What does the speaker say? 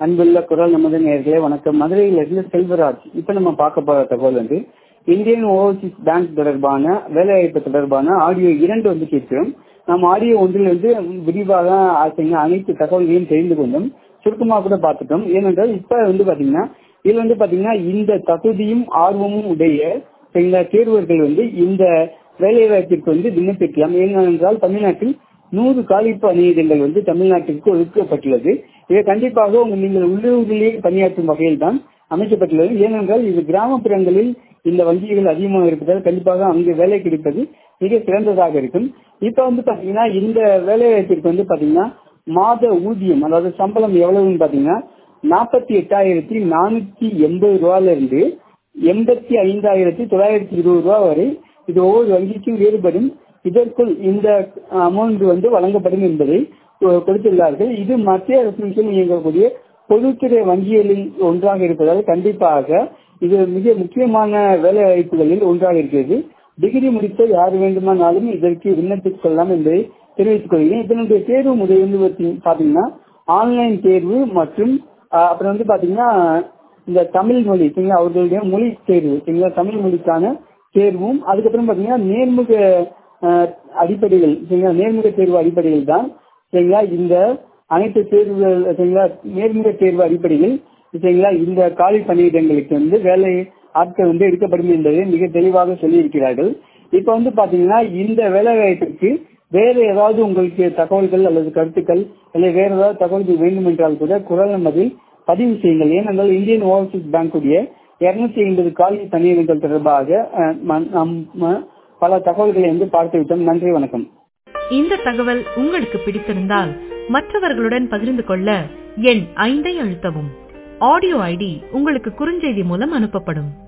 அன்புள்ள குரல் நமது நேயர்களே வணக்கம். மதுரையிலிருந்து செல்வராஜ். இப்ப நம்ம பார்க்க போற தகவல் இந்தியன் ஓவர்சீஸ் பேங்க் தொடர்பான வேலைவாய்ப்பு தொடர்பான ஆடியோ 2 கேட்கிறோம். நம்ம ஆடியோ 1 விரிவாக அனைத்து தகவல்களையும் தெரிந்து கொண்டோம். சுருக்கமாக கூட பார்த்துட்டோம். ஏனென்றால் இப்ப பாத்தீங்கன்னா இதுல பாத்தீங்கன்னா இந்த தகுதியும் ஆர்வமும் உடைய தேர்வர்கள் இந்த வேலைவாய்ப்பிற்கு விண்ணப்பிக்கலாம். ஏனென்றால் தமிழ்நாட்டில் 100 காலி பணியிடங்கள் தமிழ்நாட்டிற்கு ஒதுக்கப்பட்டுள்ளது. இது கண்டிப்பாக நீங்கள் உள்ளூரிலேயே பணியாற்றும் வகையில் தான் அமைக்கப்பட்டுள்ளது. ஏனென்றால் இது கிராமப்புறங்களில் இந்த வங்கிகள் அதிகமாக இருப்பதால் கண்டிப்பாக அங்கு வேலை கிடைப்பது மிக சிறந்ததாக இருக்கும். இப்ப பாத்தீங்கன்னா இந்த வேலைவாய்ப்பிற்கு பாத்தீங்கன்னா மாத ஊதியம் அதாவது சம்பளம் எவ்வளவுன்னு பாத்தீங்கன்னா 48,480 ரூபாயிலிருந்து 85,920 ரூபாய் வரை இது ஒவ்வொரு வங்கிக்கும் வேறுபடும். இதற்குள் இந்த அமௌண்ட் வழங்கப்படும் என்பதை கொடுத்துள்ளார்கள். இது மத்திய அரசின் இயங்கக்கூடிய பொதுத்துறை வங்கிகளில் ஒன்றாக இருப்பதால் கண்டிப்பாக இது மிக முக்கியமான வேலை வாய்ப்புகளில் ஒன்றாக இருக்கிறது. டிகிரி முடித்த யார் வேண்டுமானாலும் இதற்கு விண்ணப்பித்துக் கொள்ளலாம் என்பதை தெரிவித்துக் கொள்கிறேன். இதனுடைய தேர்வு முறை பாத்தீங்கன்னா ஆன்லைன் தேர்வு மற்றும் அப்புறம் பாத்தீங்கன்னா இந்த தமிழ் மொழி அவர்களுடைய மொழி தேர்வு தமிழ் மொழிக்கான தேர்வும் அதுக்கப்புறம் பாத்தீங்கன்னா நேர்முக அடிப்படைகள் நேர்முக தேர்வு அடிப்படையில் தான் இந்த அனைத்து தேர்வுகள் நேர்முக தேர்வு அடிப்படையில் இந்த காலி பணியிடங்களுக்கு வேலை ஆட்கள் எடுக்கப்படும் என்பதை மிக தெளிவாக சொல்லியிருக்கிறார்கள். இப்ப பாத்தீங்கன்னா இந்த வேலை வாய்ப்பிற்கு வேற ஏதாவது உங்களுக்கு தகவல்கள் அல்லது கருத்துக்கள் அல்லது வேற ஏதாவது தகவல்கள் வேண்டும் என்றால் கூட குரல் நமதில் பதிவு செய்யுங்கள். ஏனென்றால் இந்தியன் ஓவர்சீஸ் பேங்குடைய 250 காலி பணியிடங்கள் தொடர்பாக பல தகவல்களை பார்த்து விட்டோம். நன்றி, வணக்கம். இந்த தகவல் உங்களுக்கு பிடித்திருந்தால் மற்றவர்களுடன் பகிர்ந்து கொள்ள எண் 5 அழுத்தவும். ஆடியோ ஐடி உங்களுக்கு குறுஞ்செய்தி மூலம் அனுப்பப்படும்.